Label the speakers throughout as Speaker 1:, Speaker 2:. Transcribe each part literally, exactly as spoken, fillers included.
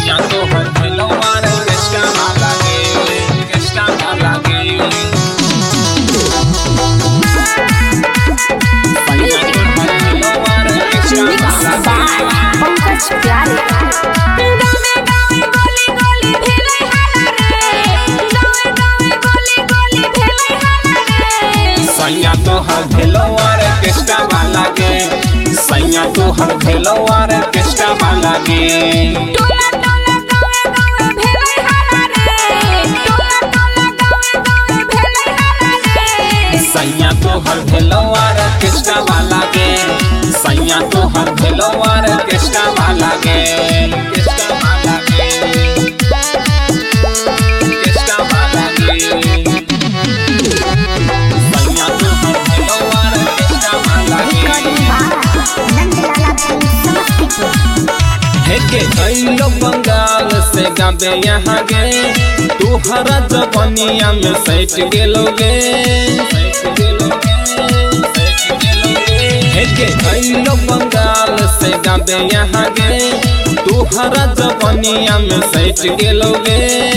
Speaker 1: सैया तो हर भेलवार केष्टा वाला गे केष्टा वाला गे सैया तो हर भेलवार केष्टा वाला गे
Speaker 2: पंकज प्यारे
Speaker 1: सैया तो हर भेलवार केष्टा वाला गे सैया तो हर भेलवार केष्टा वाला गे सैया तो हर भेलवार केष्टा वाला गे सैया तो हर भेलवार केष्टा वाला गे केष्टा वाला गे केष्टा वाला गे सैया तो हर भेलवार केष्टा वाला गे हेके अइलो बंगाल से गाबे यहाँ गे तुहरा जवनिया में सैट गेलोगे हेके अइलो बंगाल से गाबे यहाँ गे तुहरा जवनिया में सैट गेलोगे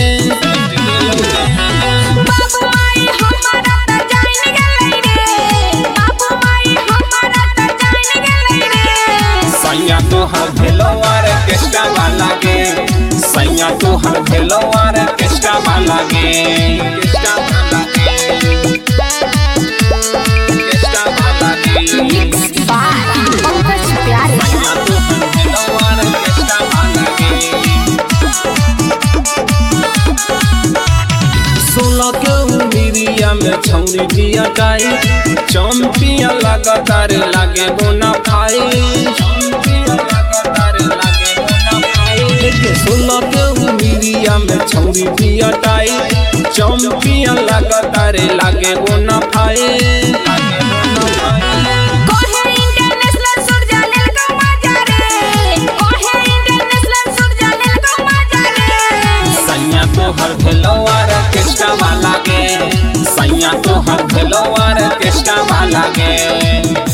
Speaker 1: सैया तो हर भेलवार केष्टा वाला गे सैया तो हर भेलवार केष्टा वाला गे केष्टा वाला गे केष्टा वाला गे
Speaker 2: पंकज प्यारे
Speaker 1: सैया तो हर भेलवार केष्टा वाला गे सोलह के उमिरिया में छौरी बिया गाई चंपिया लगातार लागे गोना भाई सोलह के उमिरिया में छौरी बिया टाई चंपिया लगातार लागे गोना भाई सैया तो हर भेलवार केष्टा वाला गे सैया तो हर भेलवार केष्टा वाला गे।